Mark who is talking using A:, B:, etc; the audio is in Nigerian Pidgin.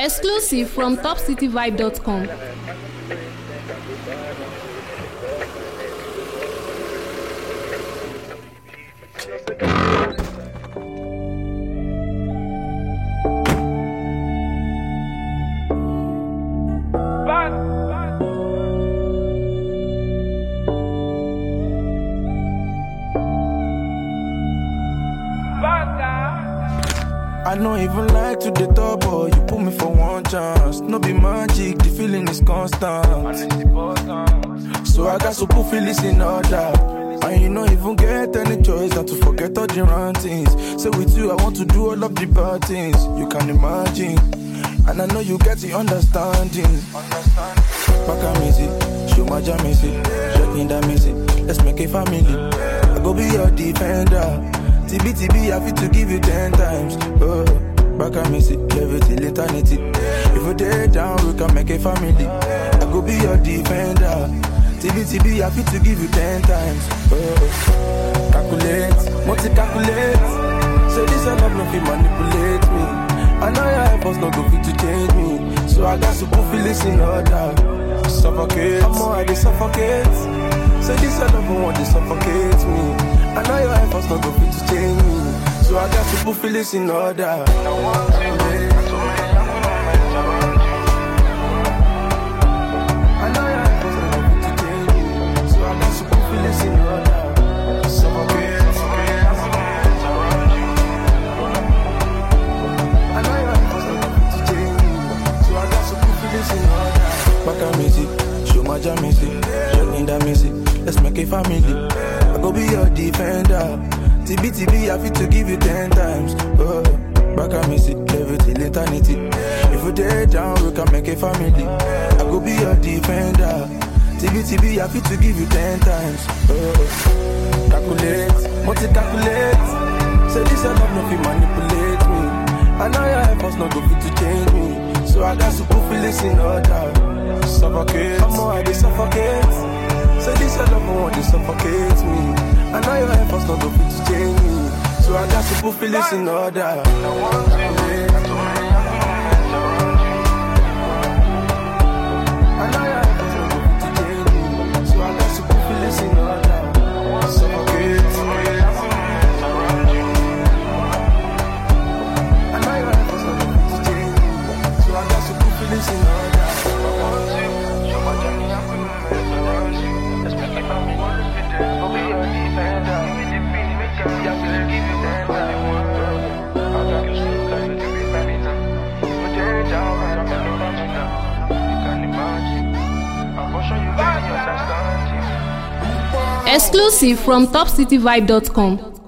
A: Exclusive from topcityvibe.com.
B: I don't even like to the top, boy. You put me for one chance. No be magic, the feeling is constant. So I got to put feelings in order. And you don't even get any choice than to forget all the wrong things. So with you, I want to do all of the bad things. You can imagine. And I know you get the understanding. Back music, show my jam music, shake that music. Let's make a family. I go be your defender. TB, I fit to give you 10 times. Oh, back and miss it, leave it till eternity. If you dare down, we can make a family. I go be your defender. TB, I fit to give you 10 times. Oh, calculate, multi-calculate. So this I love no fit manipulate me. I know your efforts not go fit to change me. So I got to put feelings in order. Suffocate, I'm more I they suffocate. So this I love no want to suffocate me. I know your efforts not go fit to change me. So I got to put feelings in order. I know your efforts not go fit to change me. So I got to put feelings in order. Suffocate. I know your efforts not go fit to change me. So I got to put feelings in order. Back and music, show my jam music, shake that music. Let's make a family. I go be your defender. TB, I fit to give you 10 times. Oh, back and miss it, leave it till eternity. If you dare down, we can make a family. I go be your defender. TB, I fit to give you 10 times. Oh, calculate, multi-calculate. Say this I love no fit manipulate me. I know your efforts not go fit to change me. So I got to put feelings in order. Suffocate, I'm more I they suffocate. So this I love want to suffocate me. I know your efforts not go fit to change me. So I got to put feelings in order. I want to I know your efforts not go fit to change me. So I got to put feelings in order. Suffocate. I know your efforts not go fit to change me. So I got to put feelings in order.
A: Exclusive from topcityvibe.com.